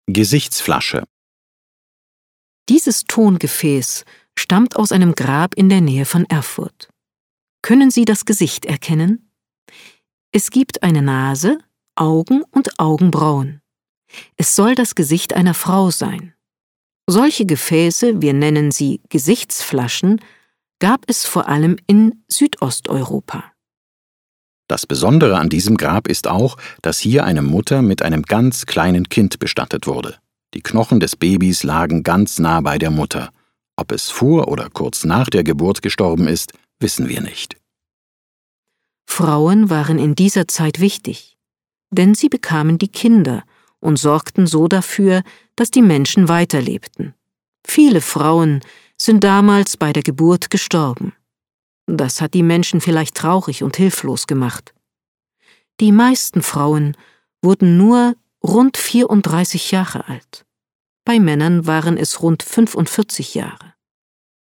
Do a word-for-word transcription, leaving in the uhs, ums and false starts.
Gesichtsflasche. Dieses Tongefäß stammt aus einem Grab in der Nähe von Erfurt. Können Sie das Gesicht erkennen? Es gibt eine Nase, Augen und Augenbrauen. Es soll das Gesicht einer Frau sein. Solche Gefäße, wir nennen sie Gesichtsflaschen, gab es vor allem in Südosteuropa. Das Besondere an diesem Grab ist auch, dass hier eine Mutter mit einem ganz kleinen Kind bestattet wurde. Die Knochen des Babys lagen ganz nah bei der Mutter. Ob es vor oder kurz nach der Geburt gestorben ist, wissen wir nicht. Frauen waren in dieser Zeit wichtig, denn sie bekamen die Kinder und sorgten so dafür, dass die Menschen weiterlebten. Viele Frauen sind damals bei der Geburt gestorben. Das hat die Menschen vielleicht traurig und hilflos gemacht. Die meisten Frauen wurden nur rund vierunddreißig Jahre alt. Bei Männern waren es rund fünfundvierzig Jahre.